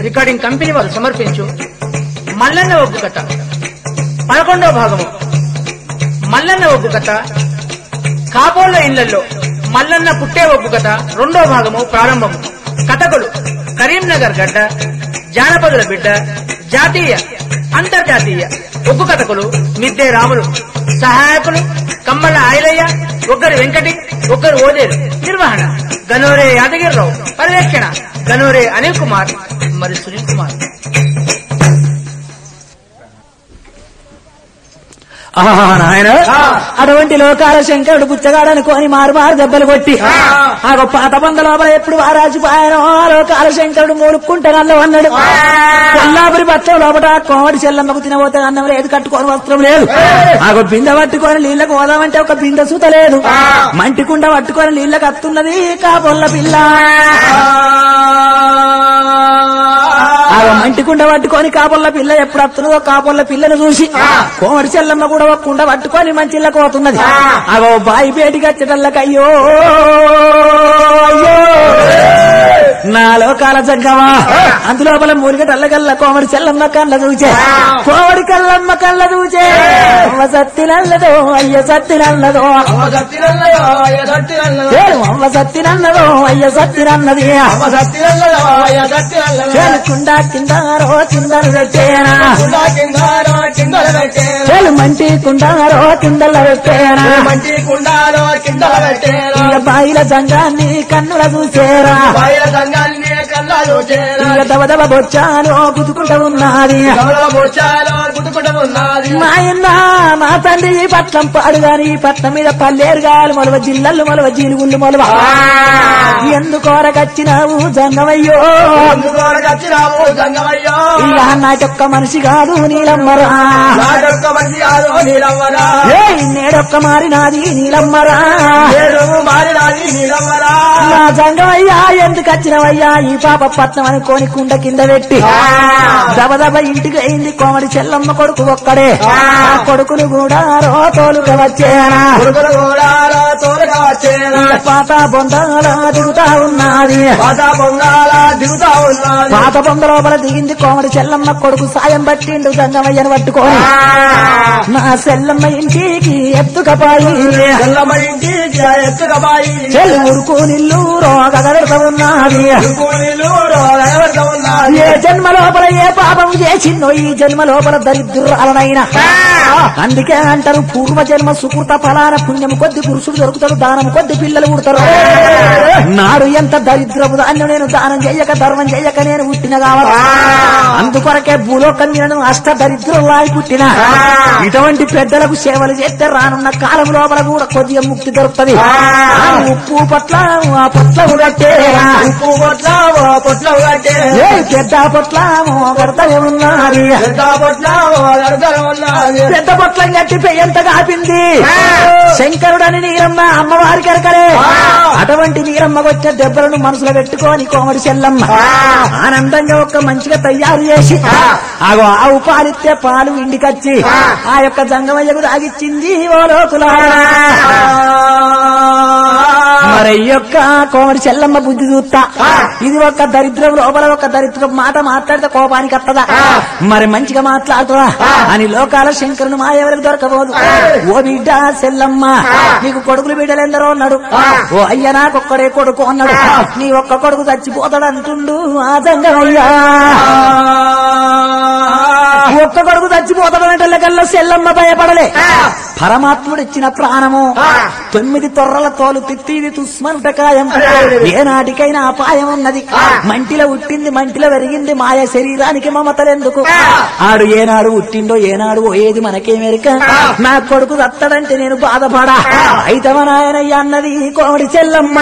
Recording company వారు సమర్పించు మల్లన్న ఒగ్గు కథ 11వ భాగము. మల్లన్న ఒగ్గు కథ కాబోళ్ల ఇళ్లలో మల్లన్న పుట్టే ఒగ్గు కథ 2వ భాగము ప్రారంభము. కథకులు కరీంనగర్ గడ్డ, జానపదుల బిడ్డ, జాతీయ అంతర్జాతీయ ఒగ్గు కథకులు మిద్దే రాములు, సహాయకులు కమ్మల ఆయలయ్య, ఒక్కరి వెంకటి, ఒక్కరు ఓదేలు. నిర్వహణ గనోరే యాదగిరిరావు, పర్యవేక్షణ గనోరే అనిల్ కుమార్ మరి సునీల్ కుమార్. నాయన అటువంటి లోకాల శంకరుడు పుచ్చగాడనుకోని మారు దెబ్బలు కొట్టి ఆ పాత బంద లోపల ఎప్పుడు వారాజిపాయనో ఆ లోకాల శంకరుడు మూలుక్కుంటే నల్ల అన్నాడు. కొల్లాపురి పట్టం లోపల కోమటి చెల్లమ్మకు తినబోతే అన్నం లేదు, కట్టుకోని వస్త్రం లేదు. ఆ బిందె పట్టుకొని నీళ్లకు పోదామంటే ఒక బిందె సూత లేదు. మంటికుండ పట్టుకొని నీళ్లకు అత్తున్నది కాబొల్ల పిల్ల. మంటికుండ పట్టుకొని కాబొల్ల పిల్ల ఎప్పుడు అత్తున్నదో కాబొల్ల పిల్లను చూసి కోమటి చెల్లమ్మ కూడా ఒక కుండ పట్టుకొని మంచిళ్ళకు పోతున్నది. అగో బాయి పేటికి వచ్చేటల్లకయ్యో అయ్యో నా లోకాల జగ్గమా అందులోపల మూలిగటల్లకల్లా కోమడి చెల్లమ్మ కళ్ళ చూచే, కోమడి కల్లమ్మ కళ్ళ చూచే. అమ్మ సత్తి నల్లదో అయ్య సత్తి నల్లదో, అమ్మ సత్తి నన్నదో అయ్య సత్తి నన్నది. కుండా కిందారో కిందలు పెట్టేనా, మంటి కుండారో కిందల పెట్టేనా, బాయిల జంగాన్ని కన్నుల చూసేరా, దబదబ బొచ్చాలో గుతుకుంటూ ఉన్నది. మాయన్న మా తండ్రి ఈ పట్నం పాడుగాని ఈ పట్నం మీద పల్లేరుగాలు మొలవ, జిల్లలు మొలవ, జీలుగుళ్ళు మొలవ. ఎందుకోరకచ్చినావు జంగమయ్యో, ఇలా నాటొక్క మనిషి కాదు నీలమ్మరా, నేడొక్క మారినాది నీలమ్మరా. నా జంగమయ్యా ఎందుకు వచ్చినవయ్యా ఈ పాప పట్నం అనుకోని కుండ కింద పెట్టి దబదబ ఇంటికి అయింది కోమడి చెల్లమ్మ కొడుకు ఒక్కడే. ఆ కొడుకును కూడా తోలుక వచ్చేనా, పాత బొందాల దిగుతా ఉన్నది. పాత బొంద లోపల దిగింది కోమడి చెల్లమ్మ కొడుకు సాయం పట్టిండు జంగమయ్యను పట్టుకోని. నా చెల్లమ్మ ఇంటికి ఎత్తుకపాయి, ఉరుకు నిల్లు రోగగడతా ఉన్నది. ఏ జన్మ లోపల ఏ పాపం చేసిందో ఈ జన్మ లోపల దరిద్రురాలనైనా. అందుకే అంటారు పూర్వ జన్మ సుకృత ఫలాన పుణ్యం కొద్ది పురుషుడు దొరుకుతాడు, దానం కొద్ది పిల్లలు పుడతారు. నాడు ఎంత దరిద్రపు దాన్ని నేను దానం చెయ్యక ధర్మం చెయ్యక నేను పుట్టిన కావాలి. అందుకొరకే భూలోకం నేను అష్ట దరిద్రులాయి పుట్టిన. ఇటువంటి పెద్దలకు సేవలు చేస్తే రానున్న కాలం లోపల కూడా కొద్దిగా ముక్తి దొరుకుతుంది. ఉప్పు పట్ల ఆ పొట్ల కట్టేరా, పెద్ద పొట్ల కొడతనే ఉన్నది. పెద్ద పొట్లం కట్టి పెయ్యంత కాపింది శంకరుడని నీరమ్మ అమ్మవారికి ఎరకలే. అటువంటి నీరమ్మకు వచ్చే దెబ్బలను మనసులో పెట్టుకొని కోమడి చెల్లమ్మ ఆనందంగా ఒక మంచిగా తయారు చేసి ఆగో ఆవు పాలిస్తే పాలు ఇంటికొచ్చి ఆ యొక్క జంగమయ్యకు తాగిచ్చింది ఓ లోకుల. మరి యొక్క కోమడి చెల్లమ్మ బుద్ధి చూస్తా ఇది ఒక దరిద్రం లోపల ఒక దరిద్రం మాట మాట్లాడితే కోపానికి వస్తుందా, మరి మంచిగా మాట్లాడుతురా అని లోకాల శంకరుని మా ఎవరికి దొరకబోదు. ఓ బిడ్డ చెల్లమ్మ నీకు కొడుకులు బిడ్డలు ఎందరో అన్నాడు. ఓ అయ్య నాకొక్కడే కొడుకు అన్నాడు. నీ ఒక్క కొడుకు చచ్చిపోతాడు అంటుండు ఆ జంగమయ్యా. ఒక్క కొడుకు చచ్చిపోతాడంటల్లకల్లా చెల్లమ్మ భయపడలే. పరమాత్ముడు ఇచ్చిన ప్రాణము 9 తొర్రల తోలు తిత్తిది తుస్మంట కాయం. ఏనాటికైనా అపాయం ఉన్నది. మంటిలో ఉట్టింది మంటిలో పెరిగింది మాయ శరీరానికి మమతలెందుకు. ఆడు ఏనాడు ఉట్టిండో ఏనాడు ఏది మనకేమెరిక. నా కొడుకు దత్తడంటే నేను బాధపడా అయితవ నాయనయ్య అన్నది కోమడి చెల్లమ్మ.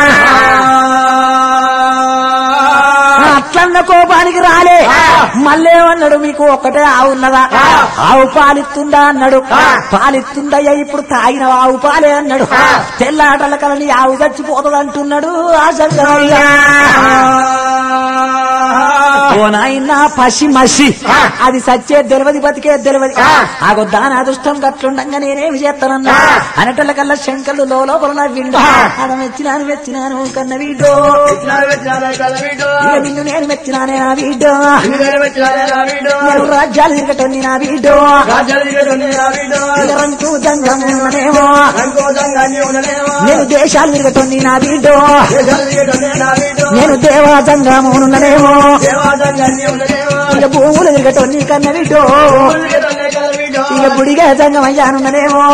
అట్లన్న కోపానికి రాలే. మళ్ళేమన్నాడు మీకు ఒక్కటే ఆవు ఉన్నదా, ఆవు పాలిస్తుందా అన్నాడు. పాలిస్తుందయ్యా ఇప్పుడు తాగిన ఆవు పాలే అన్నాడు. తెల్లాటల కలని ఆవు చచ్చిపోతుంది అంటున్నాడు ఆ శంకరయ్య. ఓ నాయన పసి మసి అది సచ్చే తెలియదు బతికే తెలియదు ఆగో దాని అదృష్టం గట్లుండగా నేనేమి చేస్తానన్నా అనటల కల్లా శంకరుడు లోపల నవ్విండు అలా మెచ్చినాను కన్న వీడో నిన్ను నేను మెచ్చినానే నా వీడో నేను రాజ్యాలు తిరగటోని నా వీడో రంకు దంగమునేమో నేను దేశాలు తిరగటోని నా వీడో నేను దేవా దంగమునేమో ఇక భూములు తిరగటోని కన్న వీడో ఇక గుడిగా సంగమయ్యానున్ననేమో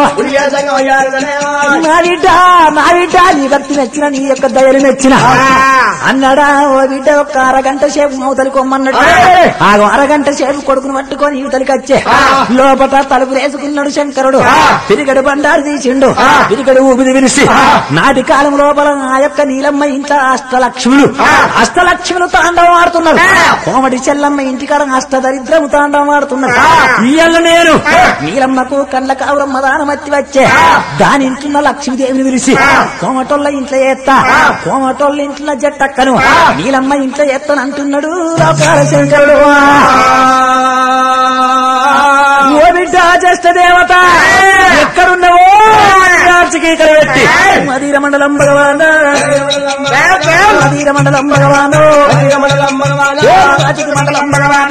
నా బిడ్డ నీ భక్తి మెచ్చిన నీ యొక్క దయలు మెచ్చిన అన్నాడా ఓ బిడ్డ ఒక్క అరగంట సేపు అవతలి కొమ్మన్నాడు ఆగో అరగంట సేపు కొడుకును పట్టుకొని యువతలికి వచ్చే లోపల తలుపులు వేసుకున్నాడు శంకరుడు పిరిగడు బండారు తీసిండు పిరిగడు ఊపిరి విరిసి నాటి కాలం లోపల ఆ యొక్క నీలమ్మ ఇంట్లో అష్టలక్ష్ములు తాండవం ఆడుతున్నారు కోమటి చెల్లమ్మ ఇంటికాడ అష్టదరిద్రము తాండవం ఆడుతున్నారు ఇయ్యాల నేను నీలమ్మకు కళ్ళ కావురమ్మ దానమత్తి వచ్చే దాని ఇంట్లో లక్ష్మీదేవిని పిలిచి కోమటోళ్ళ ఇంట్లో ఎత్తా కోమటోళ్ళ ఇంట్లో జట్టక్కను నీలమ్మ ఇంట్లో ఎత్తనంటున్నాడు లోకాల శంకరుడు ఓ బిడ్డ జ్యేష్ఠ దేవత ఎక్కడున్నావో రాజకీకర పెట్టి మదీర మండలం భగవాన్ మదీర మండలం భగవాను రాజకీయ మండలం భగవాన్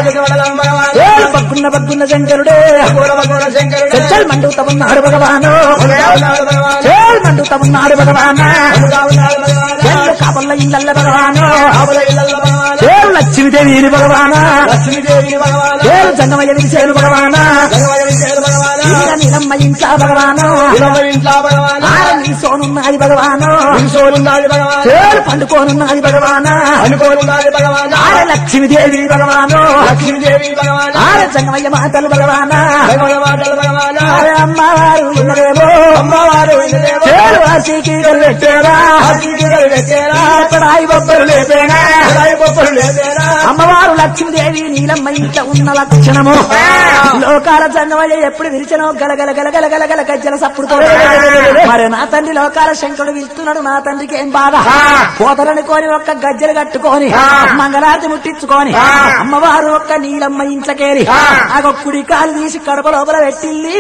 బగ్గున్న శంకరుడే మండుతమున్నాడు భగవాను మండుతమున్నాడు భగవాన్ కాపల్ల ఇళ్ళ భగవాను లక్ష్మీదేవి భగవాన్ జంగమయ్య విరిసేను భగవాన్ నీలమ్మ ఇంట్లో భగవాను నీ సోనున్నది భగవాను పండుకోనున్నది భగవాను లక్ష్మీదేవి భగవాను జంగమయ్య మాటలు భగవాన్ అమ్మవారు అమ్మవారు లక్ష్మీదేవి నీలమ్మ ఇంట్లో ఉన్న లక్షణము లోకాల జంగమయ్య ఎప్పుడు విరిచనో గలగల గలగల గలగల గజ్జల సప్పుడుతో మరి నా తండ్రి లోకాల శంకరుడు పిలుస్తున్నాడు నా తండ్రికి ఏం బాధ కోతలని కోని ఒక్క గజ్జలు కట్టుకొని మంగళారతి ముట్టించుకొని అమ్మవారు ఒక్క నీలమ్మ ఇంట్లోకేరి ఆ కుడి కాలు తీసి కడప లోపల పెట్టింది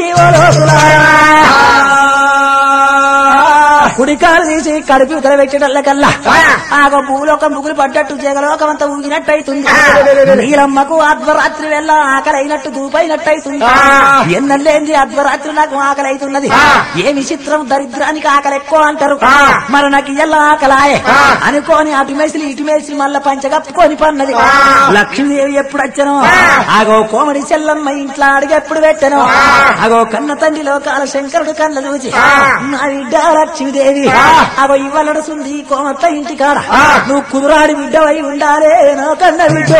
కుడి కాలు తీసి కడుపు ఉదర పెట్టేటల్లకల్లా ఆ భూలోకం బుగులు పడ్డట్టు జగలోకం అంతా ఊగినట్టు అవుతుంది నీలమ్మకు అర్ధరాత్రి వెళ్ళ ఆకలి అయినట్టు దూపైనట్టు అవుతుంది ఎన్నలేంది అర్ధరాత్రి నాకు ఆకలి అవుతున్నది ఏ విచిత్రం దరిద్రానికి ఆకలి ఎక్కువ అంటారు మరి నాకు ఇలా ఆకలాయే అనుకోని అటు మేసి ఇటు మేసి మళ్ళా పంచగప్పుకొని పన్నది లక్ష్మీదేవి ఎప్పుడు వచ్చానో ఆగో కోమడి చెల్లమ్మ ఇంట్లో అడిగి ఎప్పుడు పెట్టాను అగో కన్న తండ్రి లోకాల శంకరుడు కళ్ళ చూసి నా బిడ్డ లక్ష్మీదేవి అగో ఇవ్వలడుతుంది కోమత్త ఇంటి కాడ నువ్వు కుదురాడి బిడ్డవై ఉండాలే నా కన్న బిడ్డ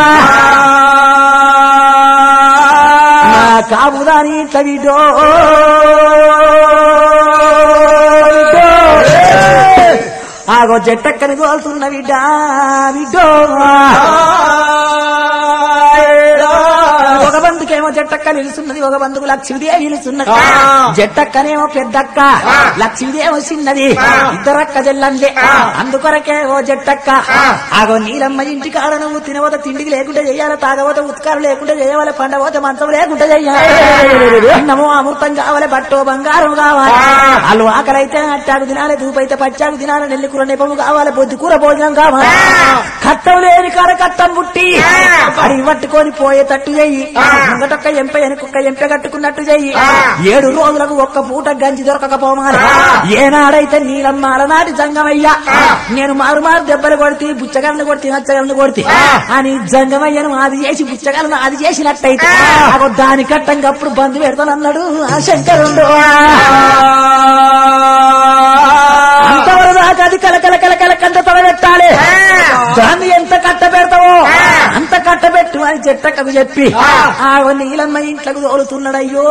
కాపుదాని ఇంట్లో బిడ్డో ఆగో జట్టక్కని తోలుతున్న బిడ్డ బిడ్డో ఒక బంధుకేమో జట్టక్క నిలుస్తున్నది ఒక బంధుకు లక్ష్మీదేవి నిలుస్తున్నది జట్టక్కనేమో పెద్దక్క లక్ష్మీదేమో చిన్నది ఇద్దరక్క చెల్లందే అందుకొరకే ఓ జట్టక్క ఆగో నీలమ్మ ఇంటి కాడ నువ్వు తినవత తిండికి లేకుండా చెయ్యాలి తాగవత ఉత్కారం లేకుండా చేయవాలి పండవత మంచం లేకుండా చెయ్యాలి అన్నమో అమృతం కావాలి బట్టో బంగారం కావాలి వాళ్ళు ఆకలైతే అట్టాకు తినాలి దూపైతే పచ్చాకు తినాలి నెల్లి కూర నెపము కావాలి బొద్దు కూర భోజనం కావాలి కట్టం లేని కాడ కట్టం పుట్టి అది పట్టుకొని పోయేటట్టు చెయ్యి ముంగటొక్క ఎంప వెనుకొక్క ఎంప కట్టుకున్నట్టు చెయ్యి 7 రోజులకు ఒక్క పూట గంజి దొరకకపోవాలి ఏనాడైతే నీలమ్మ అలనాటి జంగమయ్య నేను మారు దెబ్బలు కొడితే బుచ్చగలను కొడితే నచ్చగలను కొడితే అని జంగమయ్యను అది చేసి బుచ్చగలను అది చేసినట్టయితే దాని కట్టంగా అప్పుడు బంధు పెడతానన్నాడు ఆ శంకరుడు అంతవరకు దాకా అది కలకల కలకల కంట తల పెట్టాలి దాన్ని ఎంత కట్ట పెడతావో అంత కట్ట పెట్టు అని చెట్టకు చెప్పి ఆ నీలమ్మ ఇంట్లోకి తోలుతున్నాడయ్యో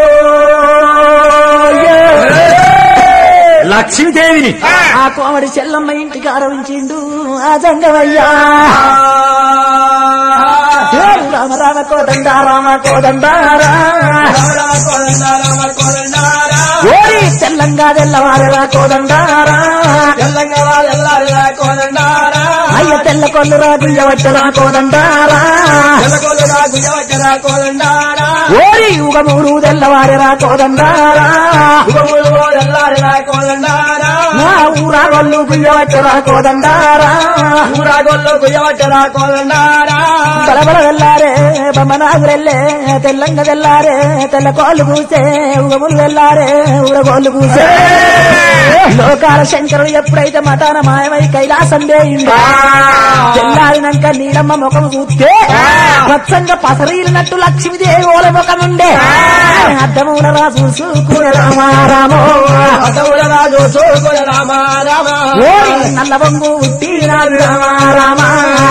లక్ష్మీదేవిని ఆ కోమడి చెల్లమ్మ ఇంటికి ఆరవించిండు ఆ జంగమయ్యా రామ రామ కోదండ రామ కోదండ ఓరి తెల్లంగా తెల్లవారరా కోదండారా అయ్య అయ్య తెల్ల కొల్లు రాగుయ్యవచ్చరా కోదండారా ఓరి యుగమూరు తెల్లవారిరా కోదండారా నా ఊరాగొల్లు గుయ్యవచ్చరా కోదండారా బలబల వెళ్ళారే బొమ్మనాగురెళ్ళే తెల్లంగ వెళ్ళారే తెల్ల కోళ్ళు కూసే ఉగములు వెళ్ళారే ఊరగోళ్ళు కూసే లోకాల శంకరుడు ఎప్పుడైతే మతాన మాయమై కైలాసం వేయిందో తెల్లారినాక నీలమ్మ ముఖం చూస్తే స్వచ్ఛంగా పసరీలినట్టు లక్ష్మీదేవి ఓల ముఖముండే అద్దములరా చూసుకునే రామారామో నల్ల బొంగు ఉట్టినాడు రామారామా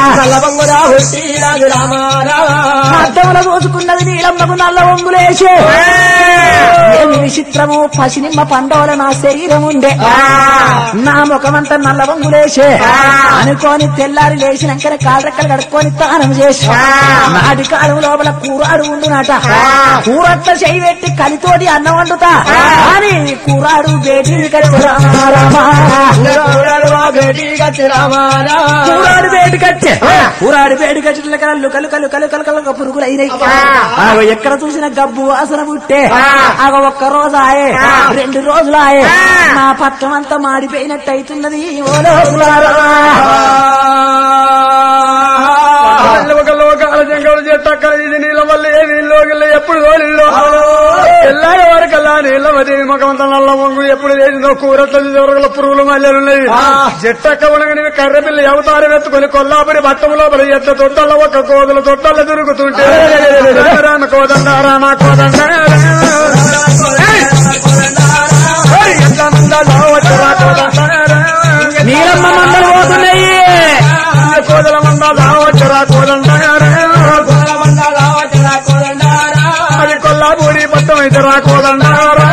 అద్దముల చూసుకున్నది నీలమ్మకు నల్ల బొంగులేసే ఏమి విచిత్రము పసినిమ్మ పండోల నా శరీరం ఉండే నా ముఖమంతా నల్ల బొంగులేసే అనుకోని తెల్లారి లేచినాకనే కాళ్ళరెక్కలు కడుక్కొని తానం చేసి నాటి కాలం లోపల కూరాడు ఉండునట కూరట్ల చేయి పెట్టి కలితోటి అన్నం వండుతా అని కూరాడు బేటీ కూరాడు బేటి కచ్చే కూరాడు బేటి కచ్చిన కళ్ళు కలు కలు కలు కలు కలు పురుగులు అయినాయి ఎక్కడ చూసిన గబ్బు వాసన పుట్టే అగ ఒక్క రోజు ఆయే 2 రోజులు ఆయే నా పత్రం అంతా మాడిపోయినట్టు అవుతున్నది ఓ లోకులారా ఎప్పుడు తోలిల్లో ఎల్లారి వరకల్లా నీళ్ళమదేవి ముఖమంతా నల్ల వంగు ఎప్పుడు చేసిందో కూరట్ల దొరకల పురుగులు మల్లెలున్నాయి చెట్టక్క ఉనగని కర్రపిల్ల అవతారం ఎత్తుకొని కొల్లాపురి బట్టం లోపల ఎట్ల తొట్టల్ల ఒక కోదల తొట్టల్ల తిరుగుతుంటే రామ కోదండ రామ కోదండ నీలమ్మ మందలు పోతున్నాయి కోదల మందాలు వచ్చరా కోదండ అది కొల్లాపూరి పట్టం అయితే రా కోదండారా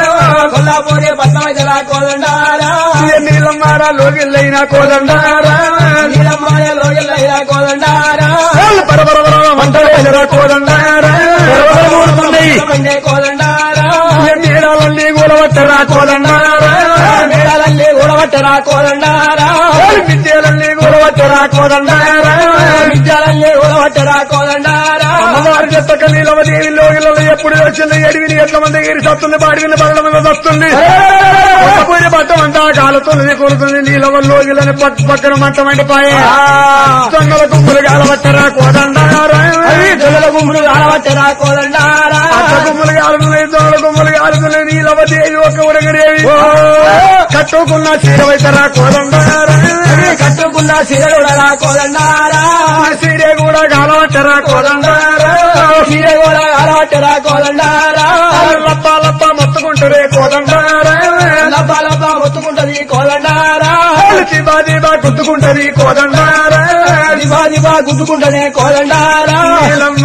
నీలమ్మారా లోగిల్లైనా కోదండారా పరపర మంటరా కోదండారా నీళ్ళన్నీ కూడబట్టరా కోదండారా విద్యలన్నీ కూడబట్టరా కోదండారా అమ్మవారి చెత్తక నీలవదేవి లోగిలలో ఎప్పుడు వచ్చింది ఎడివిని ఎట్ల మంది ఎగిరి సత్తుంది బాడివిని బరణ మీద వస్తుంది పోయిన పట్టం అంతా కాలుతుంది కూరుతుంది నీలవ లోగిలని పక్కన మంటమంటే పాయే దొంగల గుమ్ములు కాలబట్టరా కోదండారా గుమ్ములు కాలబట్టరా కోదండారా గుమ్ములు కాలుతున్నాయి దొంగల గుమ్ములు కాలుతున్నాయి నీలవదేవి ఒక ఉడగడేవి కట్టుకున్న చీర వైతరా కోదండారా కట్టుకున్న చీర కోదండారా చీరే కూడా కాలబట్టరా కోదండారా చీరే కూడా కాలబట్టరా కోదండారా లప్ప లప్ప మొత్తుకుంటారే కోదండారా లప్ప లప్ప మొత్తుకుంటది కోదండారా దిబా దిబా గుద్దుకుంటది కోదండారా దిబా దిబా గుద్దుకుంటది కోదండారా నీలమ్మ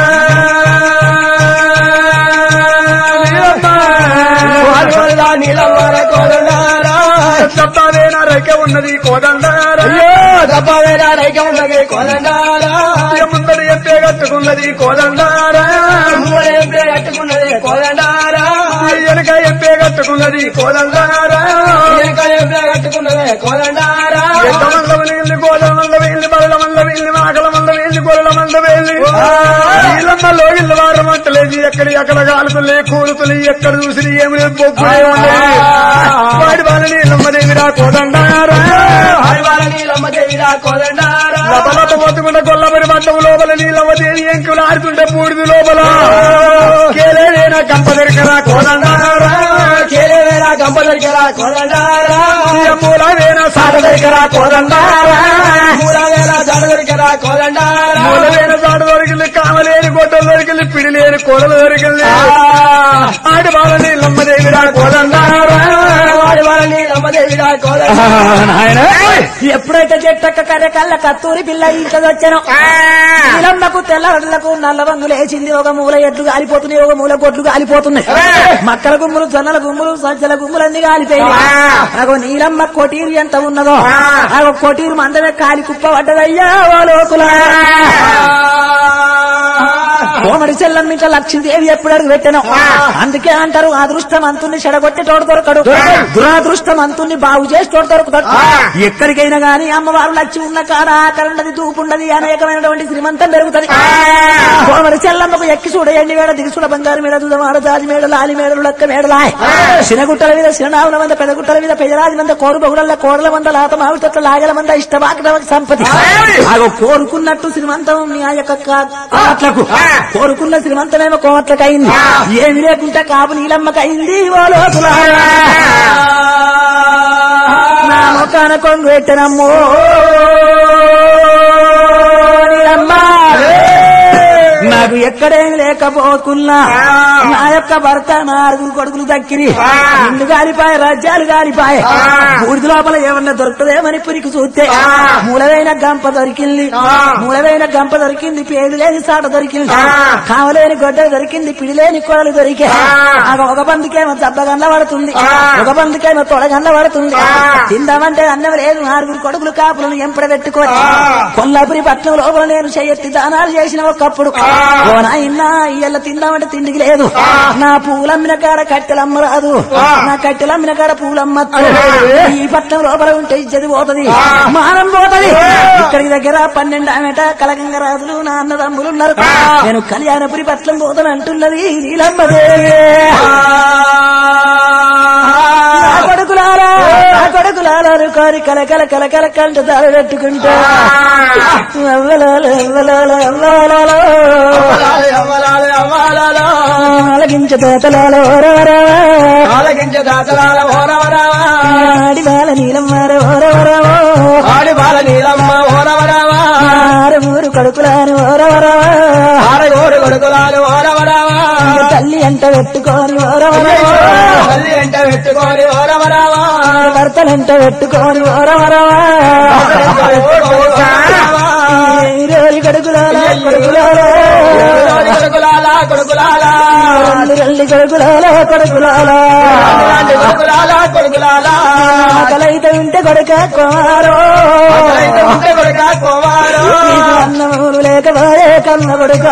నీలమ్మ కోదండారా దబ్బావేనా రైక ఉన్నది కోదండారా దబ్బావేనా రైక ఉన్నది కోదండారా ముందర ఎంపే కట్టుకున్నది కోదండారా ఎంపే కట్టుకున్నది కోదండారా వెనక ఎంపే కట్టుకున్నది కోదండారా వెనక ఎంపే కట్టుకున్నది కోదండారా ఎంతమంద వెళ్ళి గోదల మంద వెళ్ళి బరల మంద వెళ్ళి మాకల మంద వెళ్ళి గొర్రెల మంద వెళ్ళి నీళ్ళమ్మలో ఇల్లు వారం అంటలేదు ఎక్కడి అక్కడ కాలుతులే కూలుతులు ఎక్కడ చూసి ఏమి బొబ్బులే వాడి వాళ్ళ నీళ్ళమ్మదేవిరా కోదండారా లపలప మొత్తుకుంటే గొల్లబరి మట్టం లోపల నీళ్ళమ్మదేవి ఎంకులు ఆడుతుంటే పూడిది లోపల కేలేనా గంప దొరికరా కోదండారా కేలేనా గంప దొరికరా కోదండారా మూలవేనా సాట దొరికరా కోదండారా మూలవేనా సాట దొరికరా కోదండారా మూలవేన సాట దొరికింది కామలేని గొడ్డలు దొరికింది పిడిలేని కోడలు దొరికింది ఆడి వాళ్ళ నీళ్ళమ్మదేవిరా కోదండారా ఆడి వాళ్ళ నీళ్ళమ్మదేవిరా కోదండారా ఎప్పుడైతే చెట్టక్క కర్రె కళ్ళ కత్తూరి పిల్ల ఇంటదొచ్చాను నీలమ్మకు తెల్లలకు నల్ల రంగు లేచింది ఒక మూల ఎడ్లు కాలిపోతున్నాయి ఒక మూల గొడ్లు కాలిపోతున్నాయి మక్కల గుమ్ములు జొన్నల గుమ్ములు సజ్జల గుమ్ములు అన్ని కాలిపోయినాయి నాకు నీలమ్మ కొటీరు ఎంత ఉన్నదో నాకు కొటీరు మందమే కాలి కుప్ప పడ్డదయ్యా ఓ లోకులా కోమడి చెల్లం ఇంకా లక్ష్మీదేవి ఎప్పుడు అడుగు పెట్టాను అందుకే అంటారు అదృష్టమంతుని చెడగొట్టేటోడు దొరకడు దురాదృష్టమంతుని బాగు చేసేటోడు దొరుకుతాడు ఎక్కడికైనా గాని అమ్మవారు లక్ష్మి ఉన్న కాడ ఆకరణది దూపుండది అనేకమైనటువంటి శ్రీమంతం పెరుగుతుంది కోమడి చెల్లమ్మకు ఎక్కి చూడ ఎండి మేడ దిగి చూడ బంగారు మేడ దుదమాడ జాజి మేడ లాలి మేడలు లక్క మేడలా చిన్నగుట్టల మీద చిరునావుల మంద పెదగుట్టల మీద పెదరాజి మంద కోరు బగుడల్ల కోడల మంద లాత మావి తొట్ల లాగల మంద ఇష్టబాక సంపతి ఆగో కోరుకున్నట్టు శ్రీమంతం ఆ యొక్క కోట్లకు కోరుకున్న శ్రీమంతమేమో కోట్లకు అయింది ఏమి లేకుంటే కాపు నీలమ్మకయింది ఓ లోతుల నా మొక్కాన కొంగు పెట్టనమ్మో నీలమ్మ నాకు ఎక్కడేమి లేకపోకున్నా నా యొక్క భర్త నా 6 కొడుకులు దక్కిరి ఇల్లు గాలిపాయ రాజ్యాలు గాలిపాయ బూడిద లోపల ఏమన్నా దొరుకుతుందేమని పురికి చూస్తే మూలవైన గంప దొరికింది పేడు లేని సాట దొరికింది కావలేని గొడ్డ దొరికింది పిడిలేని కొడలు దొరికే ఒక బందుకేమో దెబ్బగండ్ల పడుతుంది ఒక బందుకేమో తొడగండ్ల పడుతుంది తిందామంటే అన్నం లేదు 6 కొడుకులు కాపులను ఎంపడ పెట్టుకోని కొల్లాపురి పట్నం లోపల నేను చెయ్యెత్తి దానాలు చేసిన ఒకప్పుడు ఓ నాయనా ఇయ్యల్ల తిందామంటే తిండికి లేదు నా పూలమ్మిన కాడ కట్టెలమ్మ రాదు నా కట్టెలమ్మిన కాడ పూలమ్మ ఈ పట్నం లోపల ఉంటే ఇజ్జది పోతది మానం పోతది ఇక్కడికి దగ్గర 12 ఆమెట కలగంగ రాజులు నా అన్నదమ్ములు ఉన్నారు నేను కళ్యాణపురి పట్నం పోతాను అంటున్నది నీలమ్మదేవి కొడుకులారా కోరి కలకల కలకల కంట దారి పెట్టుకుంటా ఆలగించదాతలాల ఆడిబాల నీలమ్మ ఆరుమూరు కొడుకులాను తల్లి అంట పెట్టుకోని భర్తలంట పెట్టుకోని కొడుకులాల కలయితే ఉంటే కొడుక కుమారో అన్నమూలు లేకపోయే కన్న కొడుక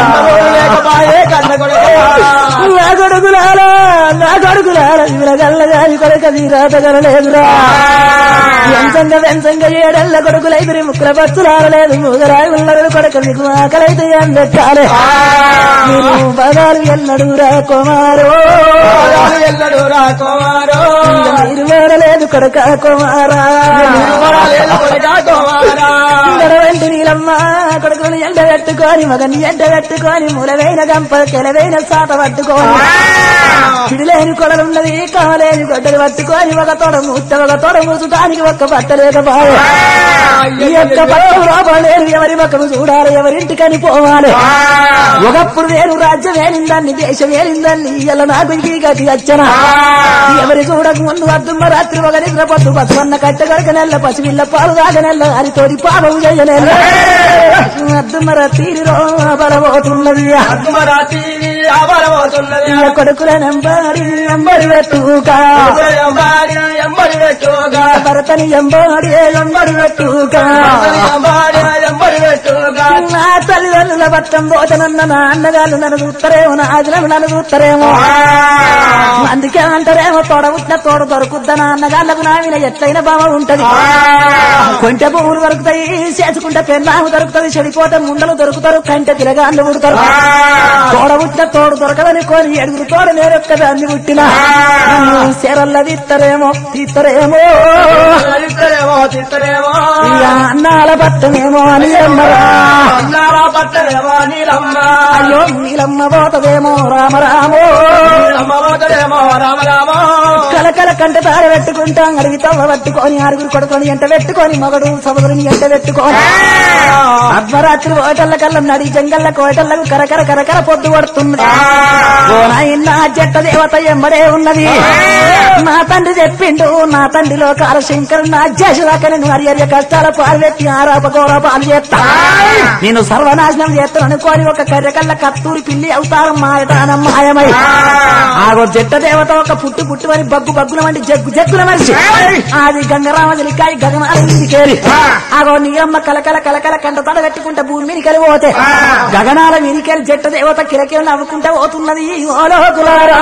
నా కొడుకులాల ఇవిల గల్ల గాలి కొడుక వీరాతగలలేదురా వెంచంగా ఏడెళ్ళ కొడుకులైదురి ముక్కుల పచ్చులారలేదు మూగరాయి ఉన్నారు కొడుక మీకు ఆకలైతే ఏం పెట్టాలి మీరు బదాలు ఎన్నడురా కుమారో మీరు వేరలేదు కొడుక కుమారా వెంటి నీలమ్మ కొడుకుని ఎండ పెట్టుకొని మగని ఎండ పెట్టుకొని మూలవైన గంప కెలవైన సాట పట్టుకొని పిడిలేని కొడలున్నది కావలేని గొడ్డలు పట్టుకొని ఒక తోడ మూచడానికి ఒక్క బట్ట లేకపోయే ఈ యొక్క పట్టం లోపలేరు ఎవరి మొక్కను చూడాలి ఎవరింటికని పోవాలి ఒకప్పుడు వేరు రాజ్యం వేలిందాన్ని దేశం వేలిందాన్ని ఇలా నాకు ఇంకీ గతి వచ్చన ఎవరి చూడక ముందు అద్దుమ్మ రాత్రి ఒక నిద్ర పట్టు పసువన్న కట్ట కొరక నెల్ల పసిపిల్ల పాలు దాక నెల్ల హరితోడి పాపం చేయనేల అద్దుమ్మ తీరిలో బలబోతున్నది కొడుకుల నెంబడి పెట్టుగా భరతని ఎంబడి పెట్టుగా నా తల్లిదండ్రుల పట్టం పోతనన్న నా అన్నగాళ్ళు నన్ను చూస్తారేమో నా ఆదిలను నన్ను చూస్తారేమో అందుకే అంటారేమో తోడబుట్టిన తోడు దొరుకుద్దా నా అన్నగాళ్ళకు నా మీద ఎట్లయిన భావ ఉంటది కొంచె పువ్వులు దొరుకుతాయి చేసుకుంటే పెన్నాము దొరుకుతుంది చెడిపోతే ముండలు దొరుకుతారు కంటే తిరగాళ్ళు పుడతారు తోడబుట్టిన తోడు దొరకదని కొని 7 తోడు నేరొక్క దాన్ని పుట్టిన చెరల్ల తీస్తారేమో అన్నాల పట్టమేమో అని అయ్యో నీలమ్మ పోతదేమో రామరామో కలకల కంట తార పెట్టుకుంటాం అడిగి తవ్వ పట్టుకొని 6 కొడుకొని ఎంట పెట్టుకొని మగడు సముద్రుని ఎంట పెట్టుకొని అర్ధరాత్రి ఓటల్ల కల్లా నడి జంగల్ల కోటల్లకు కరకర కరకర పొద్దు పడుతుంది నా జట్ట దేవత ఎంబడే ఉన్నది నా తండ్రి చెప్పిండు నా తండ్రిలో కాలశంకరు నా అధ్యాసదాకా నేను హరియర్య కష్టాల పాలు పెట్టి ఆరాప గౌరవాలు చేస్తా నేను సర్వనాశనం చేస్తాను అనుకోని ఒక కర్రెకల్ల కత్తూరి పిల్లి అవతారం మాయటానం మాయమై ఆగో జట్ట దేవత ఒక పుట్టు అని బగ్గుల వంటి జగ్గుల మనిషి అది గంగరామజలికాయ గగనాల ఇంటికేరి ఆగో నీయమ్మ కలకల కంట తడ పెట్టుకుంటే భూమి మీనికెళ్ళి పోతే గగనాల మీనికెళ్ళి జట్ట దేవత కిరకిర నవ్వుకుంటా పోతున్నది ఓలోకులారా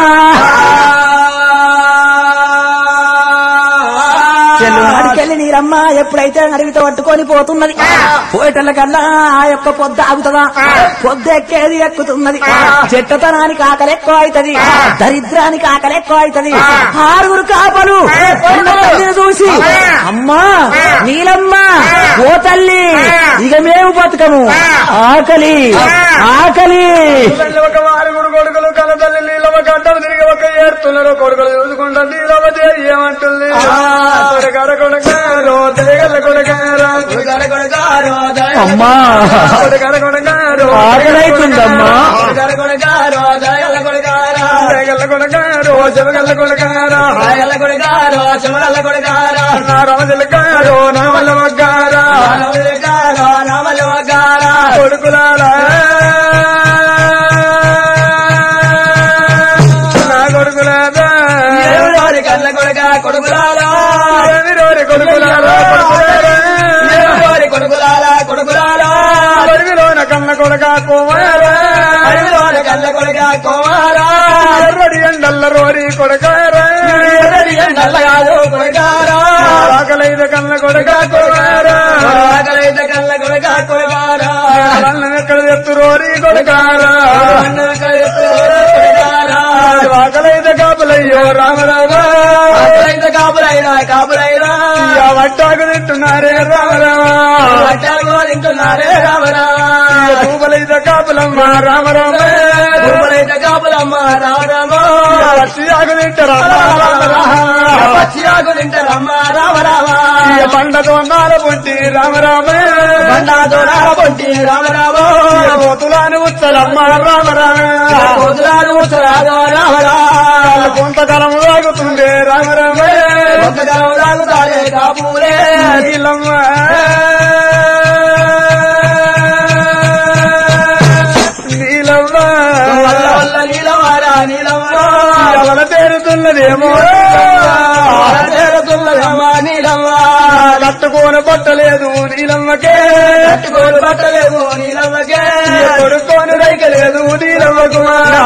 అడికెళ్ళి నీరమ్మ ఎప్పుడైతే అడవితో పట్టుకొని పోతున్నది పోయేటల్ల కల్లా ఆ యొక్క పొద్దు ఆగుతుందా పొద్దు ఎక్కేది ఎక్కుతున్నది చెట్టతనానికి ఆకలి ఎక్కువ అవుతుంది దరిద్రానికి ఆకలి ఎక్కువ అవుతుంది ఆరుగురు కాపలు చూసి అమ్మా నీలమ్మ ఓ తల్లి ఇక మేము బతుకము ఆకలి ఆకలి ఒక ఆరుగురు కొడుకులు కల తల్లి నీళ్ళవ గడ్డలు తిరిగి ఒక ఏడుతున్నారు కొడుకులు చూసుకుంటా నీళ్ళవ ఏమంటుంది అమ్మా ఆకలైతుందమ్మా కొడుకులారా కన్న కొడగా కోమారా ఎండల్ల రోరి కొడగారా ఆకలైద కన్న కొడగా కోమారా అన్నం ఎక్కడ చెప్తు రోరి కొడగారా ఆకలైద కాపులయ్యో రామరామా కాపులైనా వట్టాకు తింటున్నారే రామరామా భూములైత కాపులమ్మ రామరామ పచ్చియాకు తింటారమ్మ పండతో నాల పొంటి రామరామ పోతులాని ఉత్తరమ్మ రామరామ కొంతకాలం సాగుతుండే రామరామ నీలమ్మ ఎవర తేరుతున్నదేమో కట్టుకోని పట్టలేదు నీలమ్మకే కొడుకోని రైకలేదు నీలమ్మకు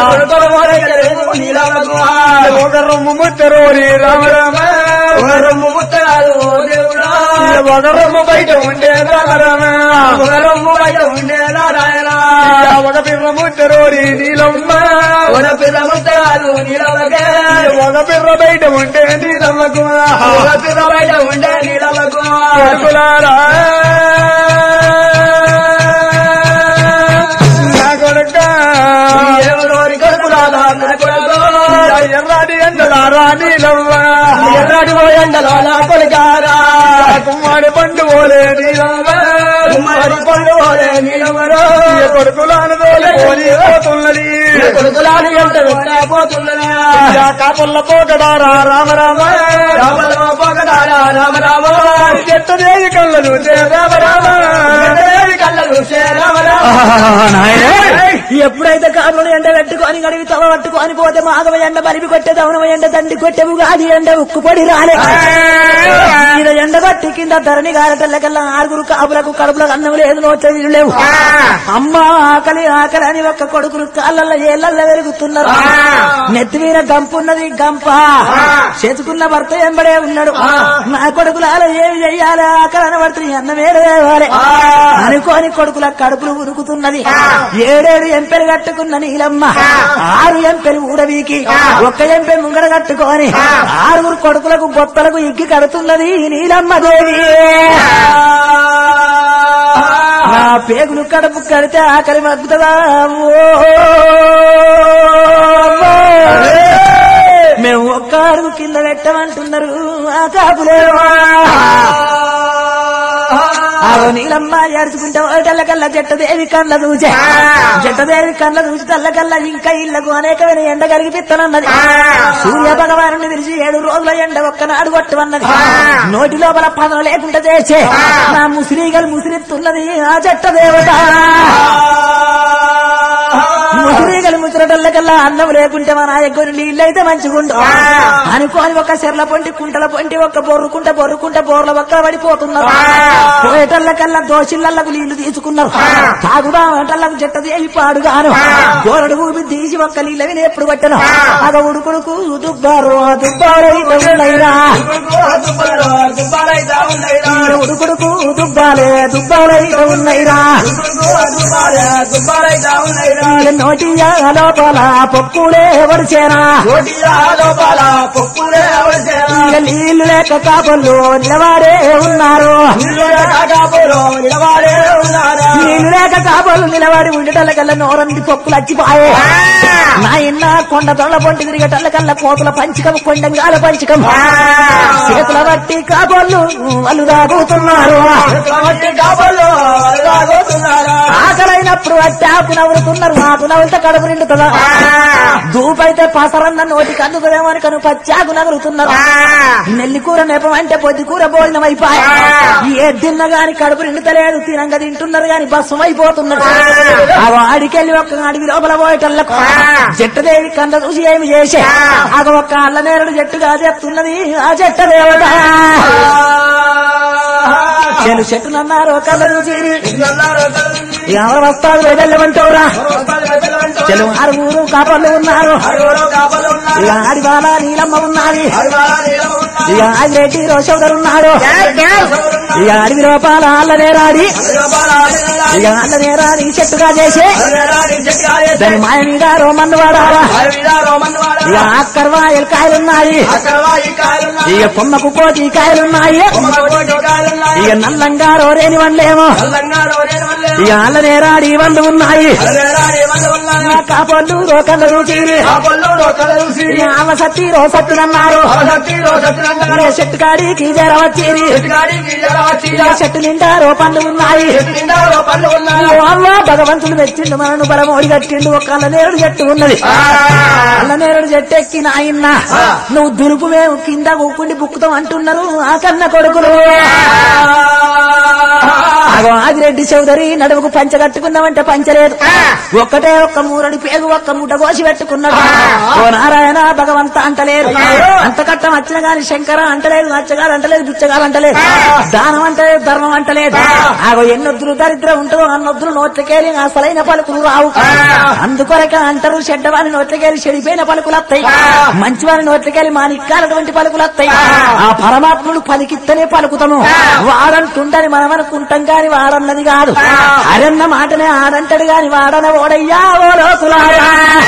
ఒక రొమ్ము ముట్టరోరి రామరామ ఒక రొమ్ము బయట ఉండే రామరామ ఒక పిర్ర ముట్టరోరి నీలమ్మ ఒక పిర్ర బయట ఉండే నీలమ్మకు కొడుకులారా నా కొడుక ఎర్రాడి ఎండలారా నీలమ్మ ఎర్రాడి ఎండలారా కొడుకారా కుమ్మాడి పండు పోలే నీలమ్మ పండు పోలే నీలమ్మరో కొడుకులాను పోతున్నది కొడుకులాని ఎంత పోతున్నది కాపల్ల పోకడారా రామరామ పోకడారా రామరామ చెట్టదేవి కళ్ళను రామరామ కళ్ళను ఎప్పుడైతే కాపులు ఎండ పెట్టుకొని గడివి తవ పట్టుకొని పోతే మాధవ ఎండ బలిపి కొట్టే దవనవ ఎండ దండి కొట్టేవు గాది ఎండ ఉక్కుపొడి రాలే ఎండ బట్టి కింద ధరణి గారటల్లకల్లా ఆరుగురు కాపులకు కడుపులకు అన్నం లేదు నోచలు లేవు అమ్మ ఆకలి ఆకలి అని ఒక్క కొడుకులు కాళ్ళల్లో ఏళ్ళల్లో వెలుగుతున్నారు నెత్తి మీద గంపున్నది గంప చేతుకున్న భర్త ఎంబడే ఉన్నాడు నా కొడుకులాల ఏమి చెయ్యాలి ఆకలి అనబడుతుంది అన్నం ఏడవేవాలి అనుకోని కొడుకుల కడుపులు ఉరుకుతున్నది ఏడేడు ఎంపెలు కట్టుకున్న నీలమ్మ 6 ఎంపెలు ఊడవీకి ఒక్క ఎంపె ముంగడ కట్టుకొని 6 కొడుకులకు బొత్తలకు ఇగ్గి కడుతున్నది నీలమ్మ దేవి నా పేగులు కడుపు కడితే ఆకలి మగ్గుతుందా మేము ఒక్క అడుగు కింద పెట్టమంటున్నారు ఆ కాపులేవా నీలమ్మ ఏడుచుకుంటే తెల్లకల్లా జట్టదేవి కళ్ళ దూచే జట్టదేవి కళ్ళ దూచి తెల్లకల్లా ఇంకా ఇళ్లకు అనేకమైన ఎండ కలిగిపిత్తనన్నది సూర్య భగవాను విరిచి 7 రోజుల ఎండ ఒక్కనాడు కొట్టమన్నది నోటి లోపల పదం లేకుండా చేసే నా ముసిరీగలు ముసిరిస్తున్నది ఆ జట్టదేవత ముసిరీగలు ముసిరట తినేటల్లకల్లా అన్నం లేకుంటే మా నాయకుని నీళ్ళైతే మంచిగుండు అనుకోని ఒక చెర్ల పొంటి కుంటల పొంటి ఒక బొర్రుకుంట బోర్ల పక్కన పడిపోతున్నారు పోయేటల్లకల్లా దోషిళ్లకు నీళ్లు తీసుకున్నారు తాగుదాటల్లకు చెట్టదేవి పాడుగాను గోరడు ఊపి తీసి ఒక్క నీళ్ళవి ఎప్పుడు పట్టను అగ ఉడుకుడుకు దుబ్బారు దుబ్బారైనా ఉడుకుడుకు దుబ్బాలైతే ఉన్నాయిరా నోటియా లోపల పొక్కులే వడిచేరా నీళ్లు లేక కాపులు నిలవాడే ఉన్నారు నీళ్లు లేక కాపులు నిలవాడి ఉండేటల్లకల్లా నోరంది పొక్కులు వచ్చిపోయే నాయన్న కొండ తొళ్ళ పొంటి తిరిగేటల్లకల్లా కోతుల పంచకం కొండంగాల పంచకం చేతుల బట్టి కాపులు వాళ్ళు రాబోతున్నారు ఆకలైనప్పుడు అట్టి ఆకు నవ్వుతున్నారు ఆకు నవ్వులతో కడుపు నిండుతుందా దూపైతే పసరన్న నోటికి అందుతుందేమో అని కను పచ్చాకు నగులుతున్నారు నెల్లి కూర నెపం అంటే పొద్దు కూర భోజనం అయిపోయి ఏ తిన్న గాని కడుపు నిండుతలేదు తినంగా తింటున్నారు గాని భస్మం అయిపోతున్నారు ఆ వాడికెళ్ళి ఒక్క అడిగి లోపల పోయేటల్లకు చెట్టదేవి కంద చూసి ఏమి చేసే ఆగ ఒక్క అల్ల నేరుడు చెట్టుగా చెప్తున్నది ఆ చెట్ట దేవత చెట్టునన్నారు కళ్ళ చూసి ఎవరు వస్తారు వెళ్ళమంటావురా చెలు ఆరుగురు కాపర్లు ఉన్నారు ఇక ఆడివాల నీలమ్మ ఉన్నది ఇక ఆదిరెడ్డి రోషోదరు ఉన్నాడు ఇక అడవి లోపాల అల్లనేరాడి ఇక అల్లనేరాడి చెట్టుగా చేసి దాని మాయ మీద రోమన్ను వాడారా ఇక అక్కర్వాయలు కాయలున్నాయి ఇక కొమ్మకు కోటి కాయలున్నాయి ఇక నల్లంగా రోరేని వండలేమో ఇక అల్లనేరాడి వండు ఉన్నాయి కాపళ్ళు రోకళ్ళు చూసి ఆమె సత్తి రోసత్తునన్నారు చెట్టు కాడికి జరవచ్చేరి చెట్టు నిండా రోపండ్లు ఉన్నాయి అమ్మ భగవంతుడు తెచ్చిండు మనను బలమోడి కట్టిండు ఒక అల్లనేరుడు చెట్టు ఉన్నది అల్లనేరుడు చెట్టు ఎక్కి నాయన్న నువ్వు దురుపు మేము కింద కూకుండి బుక్కుతాం అంటున్నారు ఆ కన్న కొడుకులు ఆదిరెడ్డి చౌదరి నడుముకు పంచ కట్టుకున్నామంటే పంచలేదు ఒక్కటే ఒక్క మూరడి పేగు ఒక్క ముడ్డ కోసి పెట్టుకున్నాడు ఓ నారాయణ భగవంత అంటలేరు అంత కట్టం వచ్చిన గాని శంకర అంటలేదు నచ్చగాలు అంటలేదు బిచ్చగాలు అంటలేదు దానం అంటలేదు ధర్మం అంటలేదు ఆగో ఎన్నొద్దులు దరిద్రం ఉంటుందో అన్నొద్దులు నోట్లకేలి అసలైన పలుకులు రావు అందుకొరక అంటారు చెడ్డవాని నోట్లకేలి చెడిపోయిన పలుకులు వస్తాయి మంచివారి నోట్లకేలి మానిక్కాలటువంటి పలుకులు వస్తాయి ఆ పరమాత్ముడు పలికిత్తనే పలుకుతాము వాడంటుండని మనం అనుకుంటాం గాని వాడన్నది కాదు అరన్న మాటనే ఆడంటాడు గాని వాడన ఓడయ్యా ఓ లోకులారా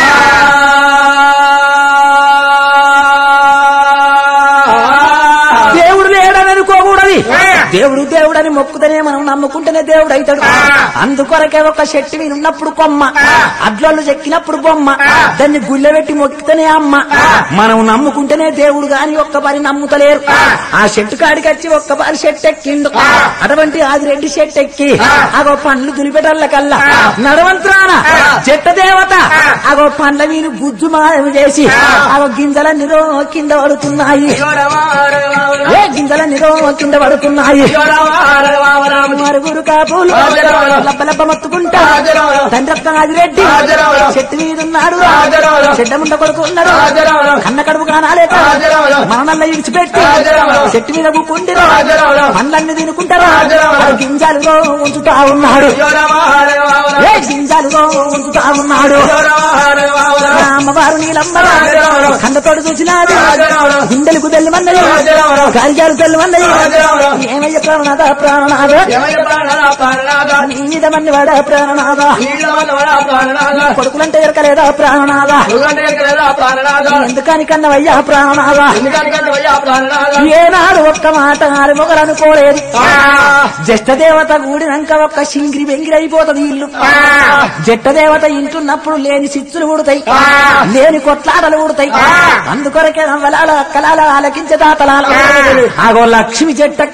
దేవుడు లేడని అనుకోకూడదు దేవుడు దేవుడని మొక్కుతనే మనం నమ్ముకుంటేనే దేవుడు అవుతాడు అందుకొరకే ఒక చెట్టు మీద ఉన్నప్పుడు కొమ్మ అడ్లోళ్ళు చెక్కినప్పుడు బొమ్మ దాన్ని గుళ్ళ పెట్టి మొక్కితేనే అమ్మ మనం నమ్ముకుంటేనే దేవుడు గాని ఒక్క పని నమ్ముతలేరు ఆ చెట్టు కాడికి వచ్చి ఒక్క పని చెట్టు ఎక్కిండు అటువంటి ఆదిరెడ్డి చెట్టు ఎక్కి అగో పండ్లు దులిపెట్టల్లకల్లా నడవంత్రాన చెట్ట దేవత అగో పండ్ల మీద గుజ్జు మాయం చేసి అగో గింజలన్నీ కింద పడుతున్నాయి గింజలన్నీ కింద పడుతున్నాయి మరుగురు కాపులు లబ్బ మొత్తుకుంటా తండ్రి ఒక్క ఆదిరెడ్డి చెట్టు మీద ఉన్నాడు చెడ్డ ముండ కొడుకు ఉన్నాడు కన్న కడుపు కానాలేక మనల్ని ఇడిచిపెట్టి చెట్టు మీద కూకుండి పండ్లన్నీ తినుకుంటారు గింజాలుగా ఉంచుతా ఉన్నాడు గింజాలుగా ఉంచుతా ఉన్నాడు అమ్మవారు నీలమ్మ కందతోడు చూసినాడు గుండెలకు తెల్లమన్నది కార్యాలు తెల్లమన్నది ఏమయ్య ప్రాణనాథ ప్రాణనాథ నీ మీద మన్ని వాడ ప్రాణనాథ కొడుకులంటే ఎరకలేదా ప్రాణనాథ ఎందుకని కన్నవయ్యా ప్రాణనాథ ఏనాడు ఒక్క మాట ఆరుమొగలు అనుకోలేదు జష్ట దేవత కూడినాక ఒక్క సింగిరి బెంగిరి అయిపోతుంది ఇల్లు జట్ట దేవత ఇంటున్నప్పుడు లేని సిచ్చులు ఉడతాయి లేని కొట్లాటలు ఉడతాయి అందుకొరకే నవ్వలాల అక్కలాల ఆలకించే దాతలాల ఆగో లక్ష్మి చెట్టక్క ఒక్కనాడు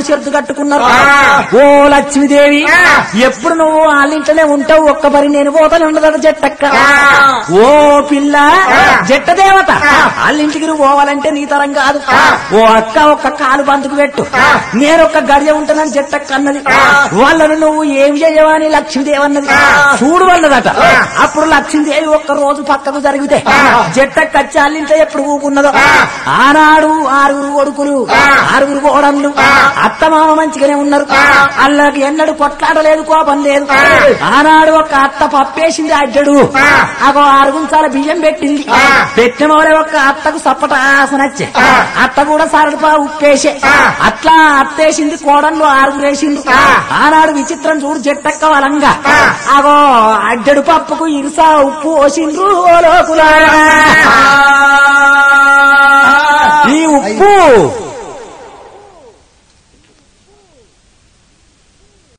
ఆనాడు చెరుతు కట్టుకున్నారు. ఓ లక్ష్మీదేవి ఎప్పుడు నువ్వు వాళ్ళింటనే ఉంటావు, ఒక్క పరి నేను పోతాను ఉండదు జట్టక్క. ఓ పిల్ల జట్ట దేవత వాళ్ళింటికి నువ్వు పోవాలంటే నీ తరం కాదు. ఓ అక్క ఒక్క కాలు బంతుకు పెట్టు, నేనొక్క గడియ ఉంటానని జట్టక్క అన్నది. వాళ్ళను నువ్వు ఏం చేయవా అని లక్ష్మీదేవి అన్నది. చూడు వాళ్ళదట. అప్పుడు లక్ష్మీదేవి ఒక్క రోజు పక్కకు జరిగితే జట్టక్క వచ్చి వాళ్ళింట్లో ఎప్పుడు ఊకున్నదో ఆనాడు 6 కొడుకులు 6 కోడళ్ళు అత్తమామ మంచిగానే ఉన్నారు. అల్లకి ఎన్నడూ కొట్లాడలేదు, కోపం లేదు. ఆనాడు ఒక అత్త పప్పేసింది అడ్డడు, అగో 6 గుంచాల బియ్యం పెట్టింది. పెట్టిన వాళ్ళే ఒక అత్తకు సప్పట ఆసనొచ్చే, అత్త కూడా సరడుపా ఉప్పేసే. అట్లా అత్తేసింది, కోడళ్ళు 6 వేసింది. ఆనాడు విచిత్రం చూడు జట్టక్క వలంగా అగో అడ్డడు పప్పుకు ఇరుసా ఉప్పు పోసిండ్రు. ఈ ఉప్పు